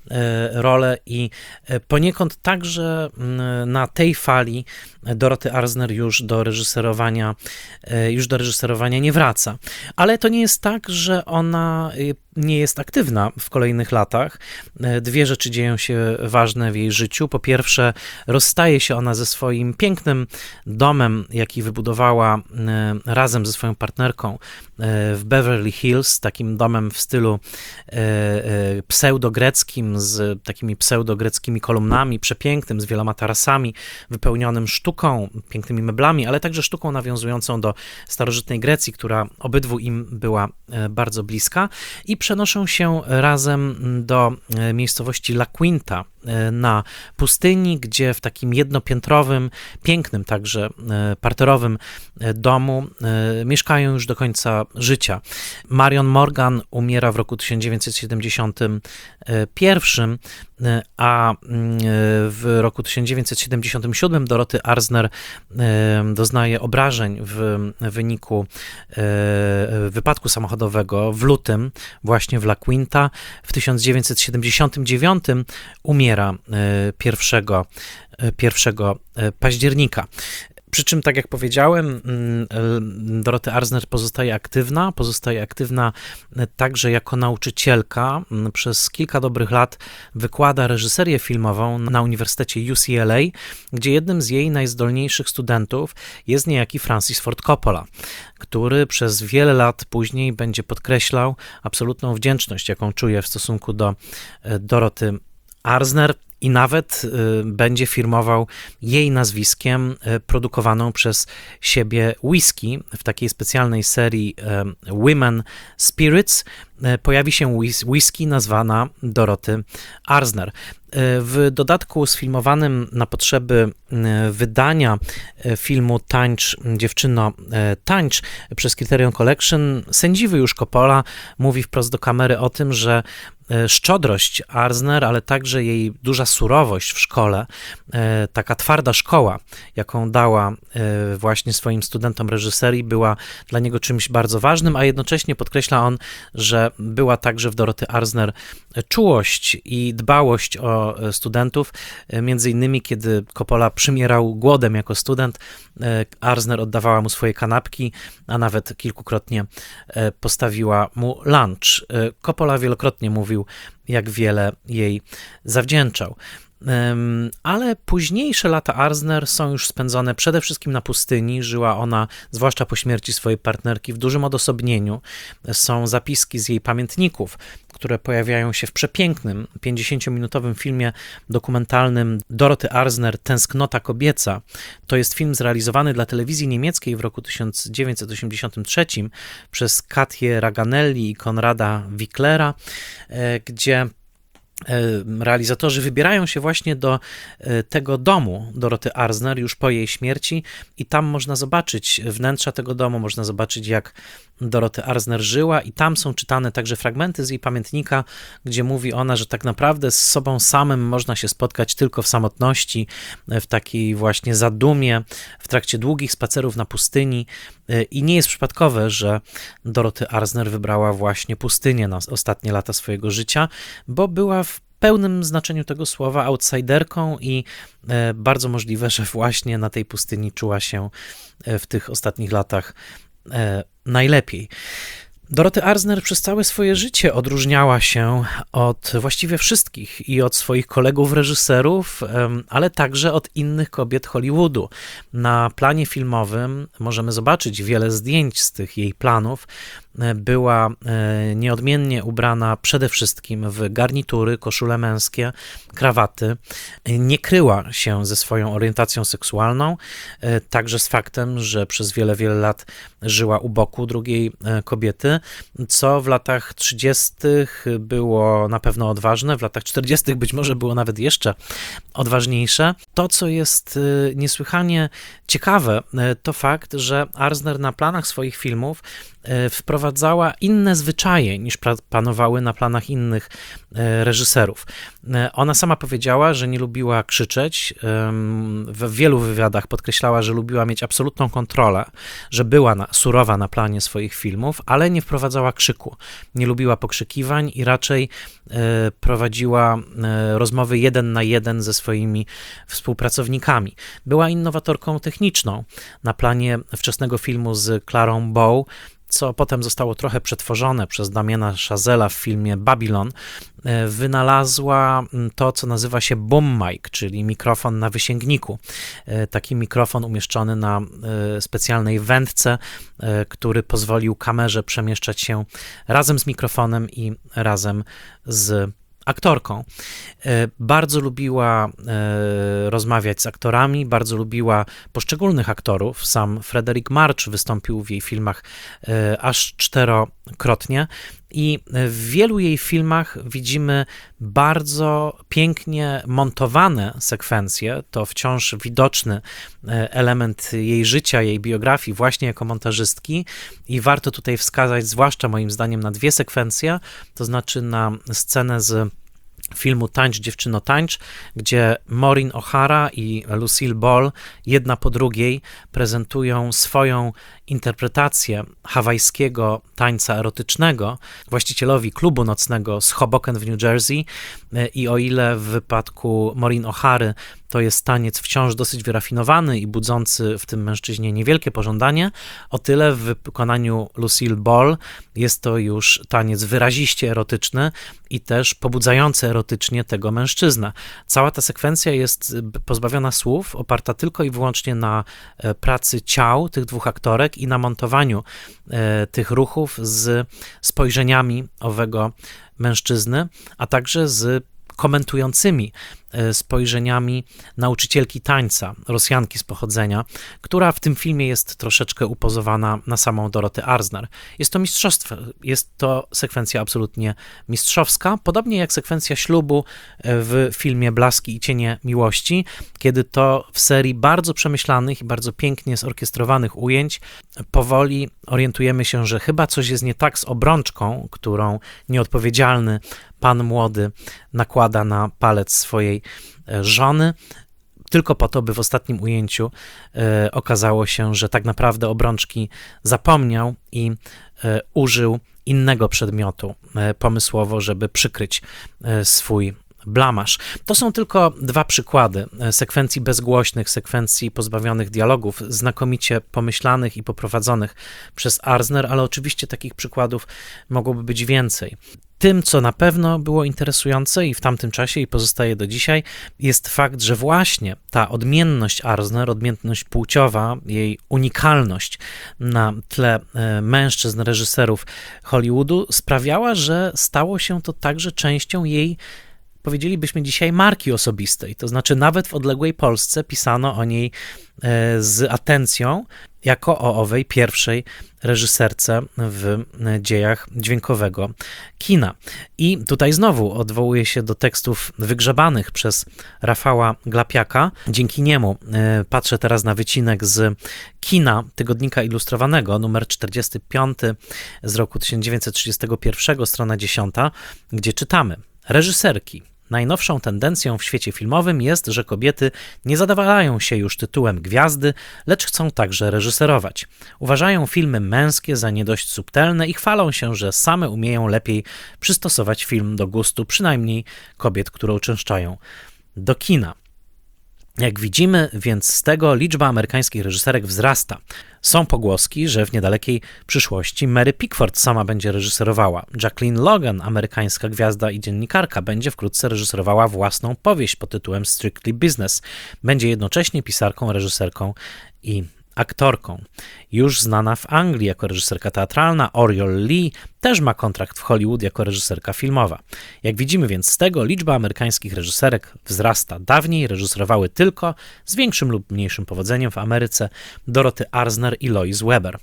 role i poniekąd także na tej fali Dorothy Arzner już do reżyserowania, już do reżyserowania nie wraca. Ale to nie jest tak, że ona nie jest aktywna w kolejnych latach. Dwie rzeczy dzieją się ważne w jej życiu. Po pierwsze, rozstaje się ona ze swoim pięknym domem, jaki wybudowała razem ze swoją partnerką w Beverly Hills, takim domem w stylu pseudogreckim, z takimi pseudogreckimi kolumnami, przepięknym, z wieloma tarasami, wypełnionym sztuką, pięknymi meblami, ale także sztuką nawiązującą do starożytnej Grecji, która obydwu im była bardzo bliska, i przenoszą się razem do miejscowości La Quinta na pustyni, gdzie w takim jednopiętrowym, pięknym także parterowym domu mieszkają już do końca życia. Marion Morgan umiera w roku tysiąc dziewięćset siedemdziesiątym pierwszym, a w roku tysiąc dziewięćset siedemdziesiątym siódmym Dorothy Arzner doznaje obrażeń w wyniku wypadku samochodowego w lutym właśnie w La Quinta. W tysiąc dziewięćset siedemdziesiątym dziewiątym umiera pierwszego października. Przy czym, tak jak powiedziałem, Dorothy Arzner pozostaje aktywna, pozostaje aktywna także jako nauczycielka. Przez kilka dobrych lat wykłada reżyserię filmową na Uniwersytecie U C L A, gdzie jednym z jej najzdolniejszych studentów jest niejaki Francis Ford Coppola, który przez wiele lat później będzie podkreślał absolutną wdzięczność, jaką czuje w stosunku do Dorothy Arzner, i nawet y, będzie firmował jej nazwiskiem y, produkowaną przez siebie whisky w takiej specjalnej serii y, Women Spirits. Y, pojawi się whis- whisky nazwana Dorothy Arzner. W dodatku sfilmowanym na potrzeby wydania filmu Tańcz, dziewczyno, tańcz przez Criterion Collection, sędziwy już Coppola mówi wprost do kamery o tym, że szczodrość Arzner, ale także jej duża surowość w szkole, taka twarda szkoła, jaką dała właśnie swoim studentom reżyserii, była dla niego czymś bardzo ważnym, a jednocześnie podkreśla on, że była także w Dorothy Arzner czułość i dbałość o studentów, między innymi kiedy Coppola przymierał głodem jako student, Arzner oddawała mu swoje kanapki, a nawet kilkukrotnie postawiła mu lunch. Coppola wielokrotnie mówił, jak wiele jej zawdzięczał. ale późniejsze lata Arzner są już spędzone przede wszystkim na pustyni. Żyła ona, zwłaszcza po śmierci swojej partnerki, w dużym odosobnieniu. Są zapiski z jej pamiętników, które pojawiają się w przepięknym, pięćdziesięciominutowym filmie dokumentalnym Doroty Arzner „Tęsknota kobieca”. To jest film zrealizowany dla telewizji niemieckiej w roku tysiąc dziewięćset osiemdziesiątym trzecim przez Katię Raganelli i Konrada Wicklera, gdzie realizatorzy wybierają się właśnie do tego domu Doroty Arzner już po jej śmierci i tam można zobaczyć wnętrza tego domu, można zobaczyć, jak Doroty Arzner żyła, i tam są czytane także fragmenty z jej pamiętnika, gdzie mówi ona, że tak naprawdę z sobą samym można się spotkać tylko w samotności, w takiej właśnie zadumie, w trakcie długich spacerów na pustyni. I nie jest przypadkowe, że Doroty Arzner wybrała właśnie pustynię na ostatnie lata swojego życia, bo była w pełnym znaczeniu tego słowa outsiderką i bardzo możliwe, że właśnie na tej pustyni czuła się w tych ostatnich latach najlepiej. Doroty Arzner przez całe swoje życie odróżniała się od właściwie wszystkich i od swoich kolegów reżyserów, ale także od innych kobiet Hollywoodu. Na planie filmowym możemy zobaczyć wiele zdjęć z tych jej planów. Była nieodmiennie ubrana przede wszystkim w garnitury, koszule męskie, krawaty. Nie kryła się ze swoją orientacją seksualną, także z faktem, że przez wiele, wiele lat żyła u boku drugiej kobiety, co w latach trzydziestych było na pewno odważne, w latach czterdziestych być może było nawet jeszcze odważniejsze. To, co jest niesłychanie ciekawe, to fakt, że Arzner na planach swoich filmów wprowadzała inne zwyczaje niż panowały na planach innych reżyserów. Ona sama powiedziała, że nie lubiła krzyczeć. W wielu wywiadach podkreślała, że lubiła mieć absolutną kontrolę, że była na, surowa na planie swoich filmów, ale nie wprowadzała krzyku. Nie lubiła pokrzykiwań i raczej prowadziła rozmowy jeden na jeden ze swoimi współpracownikami. Była innowatorką techniczną. Na planie wczesnego filmu z Clarą Bow, co potem zostało trochę przetworzone przez Damiana Chazella w filmie Babylon, wynalazła to, co nazywa się boom mic, czyli mikrofon na wysięgniku. Taki mikrofon umieszczony na specjalnej wędce, który pozwolił kamerze przemieszczać się razem z mikrofonem i razem z aktorką. Bardzo lubiła rozmawiać z aktorami, bardzo lubiła poszczególnych aktorów. Sam Frederick March wystąpił w jej filmach aż czterokrotnie i w wielu jej filmach widzimy bardzo pięknie montowane sekwencje. To wciąż widoczny element jej życia, jej biografii właśnie jako montażystki i warto tutaj wskazać zwłaszcza moim zdaniem na dwie sekwencje, to znaczy na scenę z filmu Tańcz, dziewczyno, tańcz, gdzie Maureen O'Hara i Lucille Ball jedna po drugiej prezentują swoją interpretację hawajskiego tańca erotycznego właścicielowi klubu nocnego z Hoboken w New Jersey i o ile w wypadku Maureen O'Hary to jest taniec wciąż dosyć wyrafinowany i budzący w tym mężczyźnie niewielkie pożądanie, o tyle w wykonaniu Lucille Ball jest to już taniec wyraziście erotyczny i też pobudzający erotycznie tego mężczyznę. Cała ta sekwencja jest pozbawiona słów, oparta tylko i wyłącznie na pracy ciał tych dwóch aktorek i na montowaniu tych ruchów z spojrzeniami owego mężczyzny, a także z komentującymi spojrzeniami nauczycielki tańca, Rosjanki z pochodzenia, która w tym filmie jest troszeczkę upozowana na samą Dorotę Arzner. Jest to mistrzostwo, jest to sekwencja absolutnie mistrzowska, podobnie jak sekwencja ślubu w filmie Blaski i cienie miłości, kiedy to w serii bardzo przemyślanych i bardzo pięknie zorkiestrowanych ujęć powoli orientujemy się, że chyba coś jest nie tak z obrączką, którą nieodpowiedzialny pan młody nakłada na palec swojej żony, tylko po to, by w ostatnim ujęciu e, okazało się, że tak naprawdę obrączki zapomniał i e, użył innego przedmiotu e, pomysłowo, żeby przykryć e, swój blamaż. To są tylko dwa przykłady sekwencji bezgłośnych, sekwencji pozbawionych dialogów, znakomicie pomyślanych i poprowadzonych przez Arzner, ale oczywiście takich przykładów mogłoby być więcej. Tym, co na pewno było interesujące i w tamtym czasie i pozostaje do dzisiaj, jest fakt, że właśnie ta odmienność Arzner, odmienność płciowa, jej unikalność na tle mężczyzn, reżyserów Hollywoodu sprawiała, że stało się to także częścią jej, powiedzielibyśmy dzisiaj, marki osobistej. To znaczy nawet w odległej Polsce pisano o niej z atencją, jako o owej pierwszej reżyserce w dziejach dźwiękowego kina. I tutaj znowu odwołuję się do tekstów wygrzebanych przez Rafała Glapiaka. Dzięki niemu patrzę teraz na wycinek z Kina, tygodnika ilustrowanego, numer czterdziesty piąty z roku tysiąc dziewięćset trzydziestego pierwszego, strona dziesiąta, gdzie czytamy: reżyserki. Najnowszą tendencją w świecie filmowym jest, że kobiety nie zadowalają się już tytułem gwiazdy, lecz chcą także reżyserować. Uważają filmy męskie za nie dość subtelne i chwalą się, że same umieją lepiej przystosować film do gustu przynajmniej kobiet, które uczęszczają do kina. Jak widzimy więc z tego, liczba amerykańskich reżyserek wzrasta. Są pogłoski, że w niedalekiej przyszłości Mary Pickford sama będzie reżyserowała. Jacqueline Logan, amerykańska gwiazda i dziennikarka, będzie wkrótce reżyserowała własną powieść pod tytułem Strictly Business. Będzie jednocześnie pisarką, reżyserką i aktorką. Już znana w Anglii jako reżyserka teatralna, Oriole Lee też ma kontrakt w Hollywood jako reżyserka filmowa. Jak widzimy więc z tego, liczba amerykańskich reżyserek wzrasta. Dawniej reżyserowały tylko, z większym lub mniejszym powodzeniem w Ameryce, Dorothy Arzner i Lois Weber.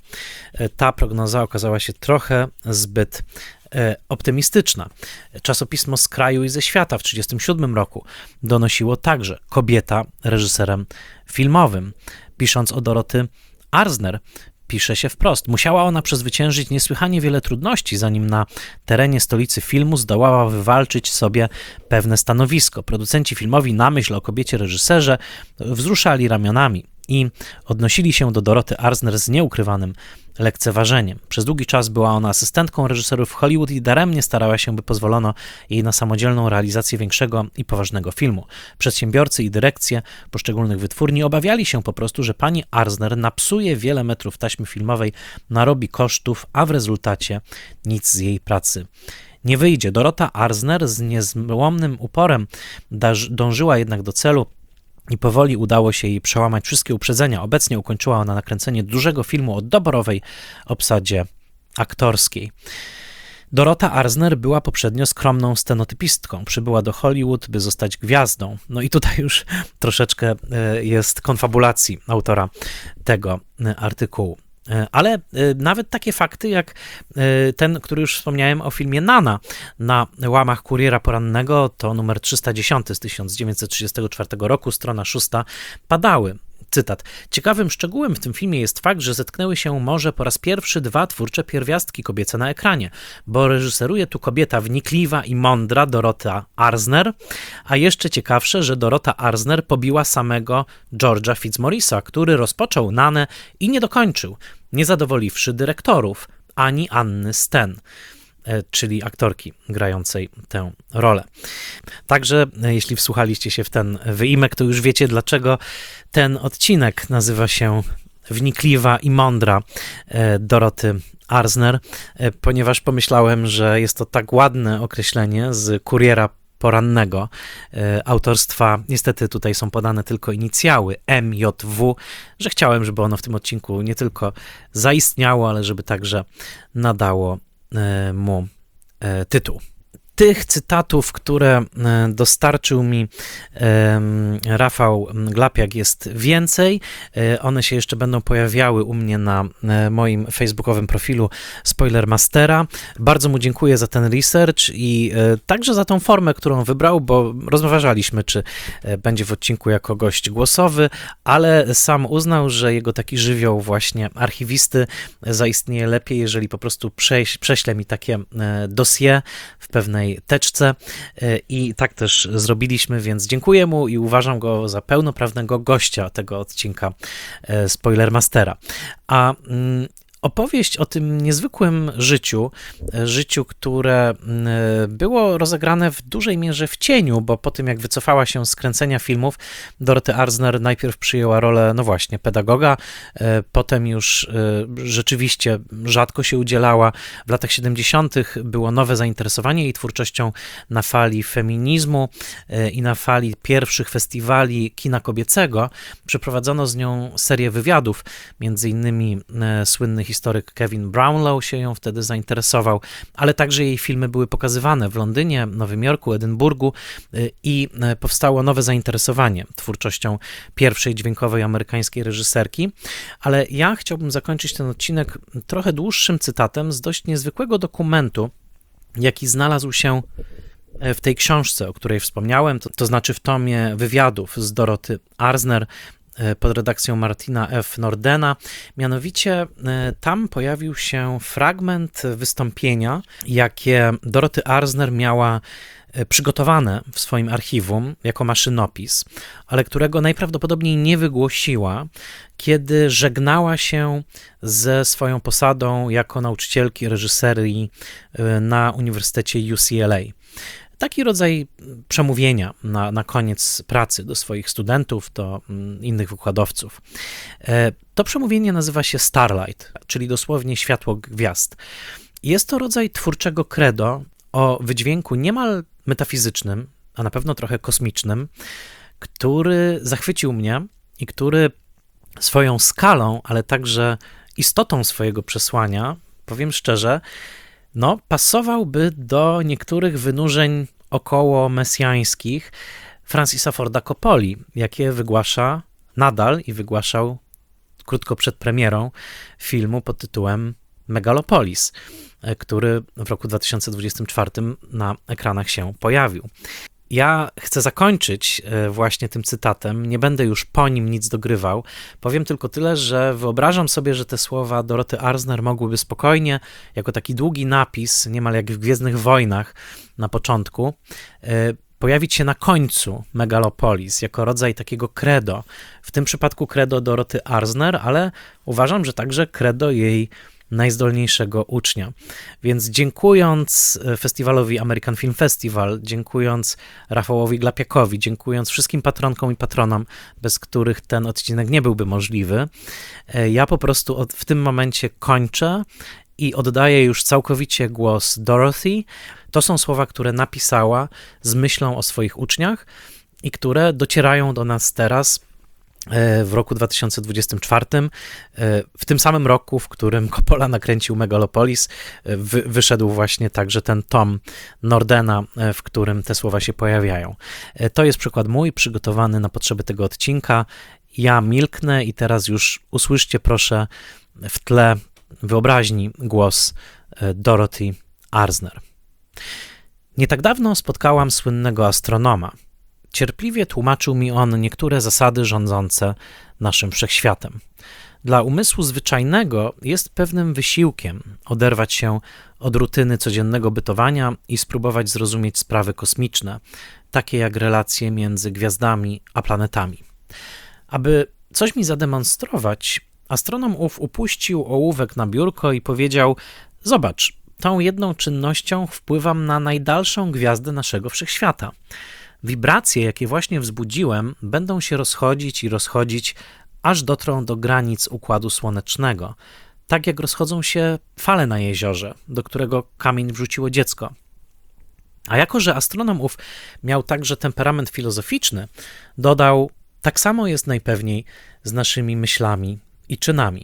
Ta prognoza okazała się trochę zbyt optymistyczna. Czasopismo Z kraju i ze świata w tysiąc dziewięćset trzydziestym siódmym roku donosiło także: kobieta reżyserem filmowym. Pisząc o Dorothy Arzner, pisze się wprost: musiała ona przezwyciężyć niesłychanie wiele trudności, zanim na terenie stolicy filmu zdołała wywalczyć sobie pewne stanowisko. Producenci filmowi na myśl o kobiecie reżyserze wzruszali ramionami i odnosili się do Dorothy Arzner z nieukrywanym lekceważeniem. Przez długi czas była ona asystentką reżyserów w Hollywood i daremnie starała się, by pozwolono jej na samodzielną realizację większego i poważnego filmu. Przedsiębiorcy i dyrekcje poszczególnych wytwórni obawiali się po prostu, że pani Arzner napsuje wiele metrów taśmy filmowej, narobi kosztów, a w rezultacie nic z jej pracy nie wyjdzie. Dorota Arzner z niezłomnym uporem dążyła jednak do celu i powoli udało się jej przełamać wszystkie uprzedzenia. Obecnie ukończyła ona nakręcenie dużego filmu o doborowej obsadzie aktorskiej. Dorota Arzner była poprzednio skromną stenotypistką. Przybyła do Hollywood, by zostać gwiazdą. No i tutaj już troszeczkę jest konfabulacji autora tego artykułu. Ale nawet takie fakty jak ten, który już wspomniałem o filmie Nana na łamach Kuriera Porannego, to numer trzysta dziesięć z tysiąc dziewięćset trzydziestego czwartego roku, strona szósta, padały. Cytat. Ciekawym szczegółem w tym filmie jest fakt, że zetknęły się może po raz pierwszy dwa twórcze pierwiastki kobiece na ekranie, bo reżyseruje tu kobieta wnikliwa i mądra Dorota Arzner, a jeszcze ciekawsze, że Dorota Arzner pobiła samego George'a Fitzmorrisa, który rozpoczął Nanę i nie dokończył, nie zadowoliwszy dyrektorów ani Anny Sten, czyli aktorki grającej tę rolę. Także jeśli wsłuchaliście się w ten wyimek, to już wiecie, dlaczego ten odcinek nazywa się Wnikliwa i mądra Doroty Arzner, ponieważ pomyślałem, że jest to tak ładne określenie z Kuriera Porannego autorstwa. Niestety tutaj są podane tylko inicjały M J W, że chciałem, żeby ono w tym odcinku nie tylko zaistniało, ale żeby także nadało mu tytuł. Tych cytatów, które dostarczył mi Rafał Glapiak, jest więcej. One się jeszcze będą pojawiały u mnie na moim facebookowym profilu Spoilermastera. Bardzo mu dziękuję za ten research i także za tą formę, którą wybrał, bo rozmawialiśmy, czy będzie w odcinku jako gość głosowy, ale sam uznał, że jego taki żywioł właśnie archiwisty zaistnieje lepiej, jeżeli po prostu prześle mi takie dossier w pewnej teczce i tak też zrobiliśmy, więc dziękuję mu i uważam go za pełnoprawnego gościa tego odcinka Spoilermastera. A Opowieść o tym niezwykłym życiu, życiu, które było rozegrane w dużej mierze w cieniu, bo po tym jak wycofała się z kręcenia filmów, Dorothy Arzner najpierw przyjęła rolę, no właśnie, pedagoga, potem już rzeczywiście rzadko się udzielała. W latach siedemdziesiątych było nowe zainteresowanie jej twórczością na fali feminizmu i na fali pierwszych festiwali kina kobiecego. Przeprowadzono z nią serię wywiadów, między innymi słynny historyk Kevin Brownlow się ją wtedy zainteresował, ale także jej filmy były pokazywane w Londynie, Nowym Jorku, Edynburgu i powstało nowe zainteresowanie twórczością pierwszej dźwiękowej amerykańskiej reżyserki. Ale ja chciałbym zakończyć ten odcinek trochę dłuższym cytatem z dość niezwykłego dokumentu, jaki znalazł się w tej książce, o której wspomniałem, to, to znaczy w tomie wywiadów z Dorothy Arzner pod redakcją Martina F. Nordena. Mianowicie tam pojawił się fragment wystąpienia, jakie Dorothy Arzner miała przygotowane w swoim archiwum jako maszynopis, ale którego najprawdopodobniej nie wygłosiła, kiedy żegnała się ze swoją posadą jako nauczycielki reżyserii na Uniwersytecie U C L A. Taki rodzaj przemówienia na, na koniec pracy do swoich studentów, do innych wykładowców. To przemówienie nazywa się Starlight, czyli dosłownie światło gwiazd. Jest to rodzaj twórczego credo o wydźwięku niemal metafizycznym, a na pewno trochę kosmicznym, który zachwycił mnie i który swoją skalą, ale także istotą swojego przesłania, powiem szczerze, no, pasowałby do niektórych wynurzeń około mesjańskich Francisa Forda Coppoli, jakie wygłasza nadal i wygłaszał krótko przed premierą filmu pod tytułem Megalopolis, który w roku dwa tysiące dwudziestym czwartym na ekranach się pojawił. Ja chcę zakończyć właśnie tym cytatem, nie będę już po nim nic dogrywał, powiem tylko tyle, że wyobrażam sobie, że te słowa Dorothy Arzner mogłyby spokojnie, jako taki długi napis, niemal jak w Gwiezdnych Wojnach na początku, pojawić się na końcu Megalopolis, jako rodzaj takiego credo, w tym przypadku credo Dorothy Arzner, ale uważam, że także credo jej najzdolniejszego ucznia. Więc dziękując festiwalowi American Film Festival, dziękując Rafałowi Glapiakowi, dziękując wszystkim patronkom i patronom, bez których ten odcinek nie byłby możliwy, ja po prostu od, w tym momencie kończę i oddaję już całkowicie głos Dorothy. To są słowa, które napisała z myślą o swoich uczniach i które docierają do nas teraz, w roku dwa tysiące dwudziestym czwartym, w tym samym roku, w którym Coppola nakręcił Megalopolis, wy, wyszedł właśnie także ten tom Nordena, w którym te słowa się pojawiają. To jest przykład mój, przygotowany na potrzeby tego odcinka. Ja milknę i teraz już usłyszcie proszę w tle wyobraźni głos Dorothy Arzner. Nie tak dawno spotkałam słynnego astronoma. Cierpliwie tłumaczył mi on niektóre zasady rządzące naszym wszechświatem. Dla umysłu zwyczajnego jest pewnym wysiłkiem oderwać się od rutyny codziennego bytowania i spróbować zrozumieć sprawy kosmiczne, takie jak relacje między gwiazdami a planetami. Aby coś mi zademonstrować, astronom ów upuścił ołówek na biurko i powiedział: zobacz, tą jedną czynnością wpływam na najdalszą gwiazdę naszego wszechświata. Wibracje, jakie właśnie wzbudziłem, będą się rozchodzić i rozchodzić, aż dotrą do granic Układu Słonecznego, tak jak rozchodzą się fale na jeziorze, do którego kamień wrzuciło dziecko. A jako że astronom ów miał także temperament filozoficzny, dodał: tak samo jest najpewniej z naszymi myślami i czynami.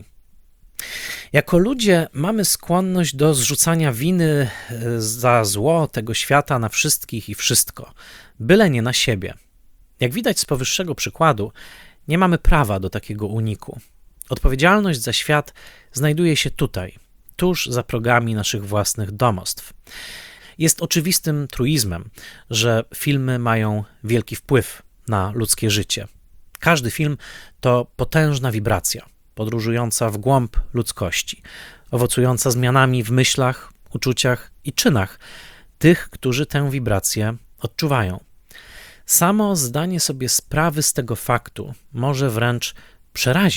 Jako ludzie mamy skłonność do zrzucania winy za zło tego świata na wszystkich i wszystko, byle nie na siebie. Jak widać z powyższego przykładu, nie mamy prawa do takiego uniku. Odpowiedzialność za świat znajduje się tutaj, tuż za progami naszych własnych domostw. Jest oczywistym truizmem, że filmy mają wielki wpływ na ludzkie życie. Każdy film to potężna wibracja, podróżująca w głąb ludzkości, owocująca zmianami w myślach, uczuciach i czynach tych, którzy tę wibrację odczuwają. Samo zdanie sobie sprawy z tego faktu może wręcz przerazić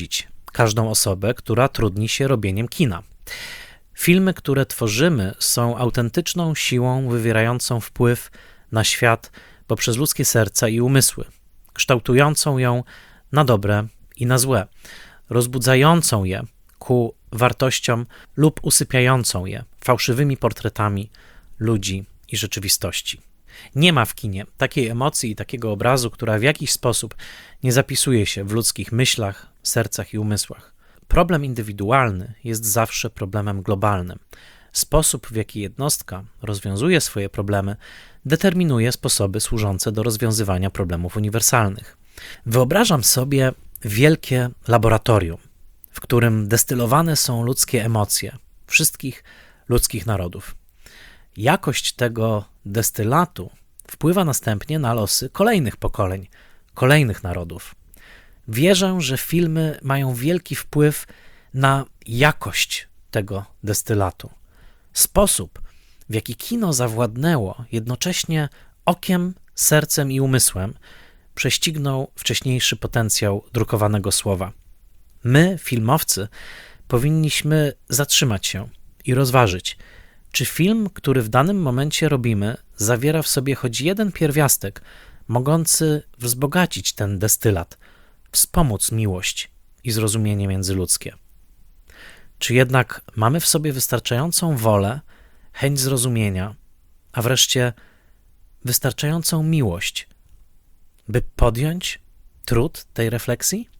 każdą osobę, która trudni się robieniem kina. Filmy, które tworzymy, są autentyczną siłą wywierającą wpływ na świat poprzez ludzkie serca i umysły, kształtującą ją na dobre i na złe, rozbudzającą je ku wartościom lub usypiającą je fałszywymi portretami ludzi i rzeczywistości. Nie ma w kinie takiej emocji i takiego obrazu, która w jakiś sposób nie zapisuje się w ludzkich myślach, sercach i umysłach. Problem indywidualny jest zawsze problemem globalnym. Sposób, w jaki jednostka rozwiązuje swoje problemy, determinuje sposoby służące do rozwiązywania problemów uniwersalnych. Wyobrażam sobie wielkie laboratorium, w którym destylowane są ludzkie emocje wszystkich ludzkich narodów. Jakość tego destylatu wpływa następnie na losy kolejnych pokoleń, kolejnych narodów. Wierzę, że filmy mają wielki wpływ na jakość tego destylatu. Sposób, w jaki kino zawładnęło jednocześnie okiem, sercem i umysłem, prześcignął wcześniejszy potencjał drukowanego słowa. My, filmowcy, powinniśmy zatrzymać się i rozważyć, czy film, który w danym momencie robimy, zawiera w sobie choć jeden pierwiastek mogący wzbogacić ten destylat, wspomóc miłość i zrozumienie międzyludzkie. Czy jednak mamy w sobie wystarczającą wolę, chęć zrozumienia, a wreszcie wystarczającą miłość, by podjąć trud tej refleksji?